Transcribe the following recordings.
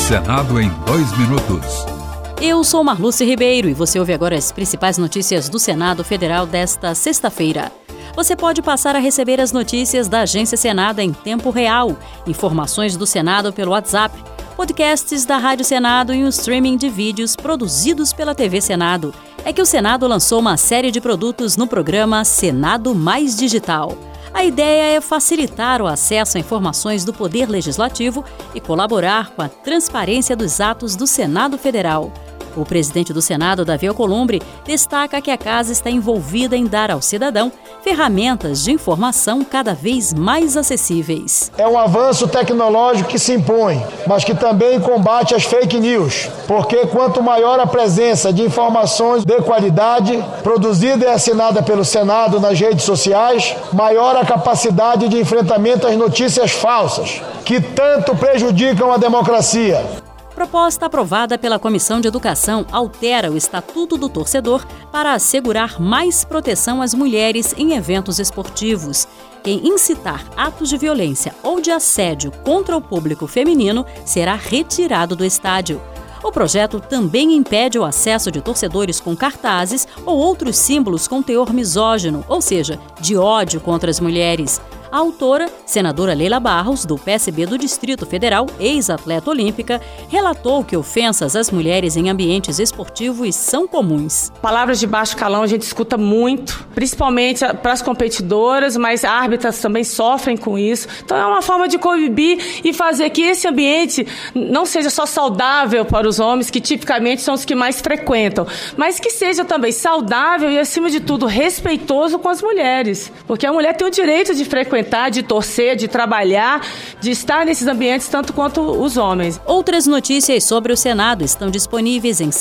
Senado em 2 minutos. Eu sou Marluce Ribeiro e você ouve agora as principais notícias do Senado Federal desta sexta-feira. Você pode passar a receber as notícias da Agência Senado em tempo real, informações do Senado pelo WhatsApp, podcasts da Rádio Senado e um streaming de vídeos produzidos pela TV Senado. É que o Senado lançou uma série de produtos no programa Senado Mais Digital. A ideia é facilitar o acesso a informações do Poder Legislativo e colaborar com a transparência dos atos do Senado Federal. O presidente do Senado, Davi Alcolumbre, destaca que a casa está envolvida em dar ao cidadão ferramentas de informação cada vez mais acessíveis. É um avanço tecnológico que se impõe, mas que também combate as fake news, porque quanto maior a presença de informações de qualidade, produzida e assinada pelo Senado nas redes sociais, maior a capacidade de enfrentamento às notícias falsas, que tanto prejudicam a democracia. Proposta aprovada pela Comissão de Educação altera o Estatuto do Torcedor para assegurar mais proteção às mulheres em eventos esportivos. Quem incitar atos de violência ou de assédio contra o público feminino será retirado do estádio. O projeto também impede o acesso de torcedores com cartazes ou outros símbolos com teor misógino, ou seja, de ódio contra as mulheres. A autora, senadora Leila Barros, do PSB do Distrito Federal, ex-atleta olímpica, relatou que ofensas às mulheres em ambientes esportivos são comuns. Palavras de baixo calão a gente escuta muito, principalmente para as competidoras, mas árbitras também sofrem com isso. Então é uma forma de coibir e fazer que esse ambiente não seja só saudável para os homens, que tipicamente são os que mais frequentam, mas que seja também saudável e, acima de tudo, respeitoso com as mulheres. Porque a mulher tem o direito de frequentar, de torcer, de trabalhar, de estar nesses ambientes tanto quanto os homens. Outras notícias sobre o Senado estão disponíveis em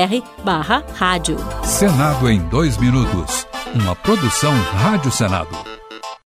senado.leg.br/rádio. Senado em 2 minutos. Uma produção Rádio Senado.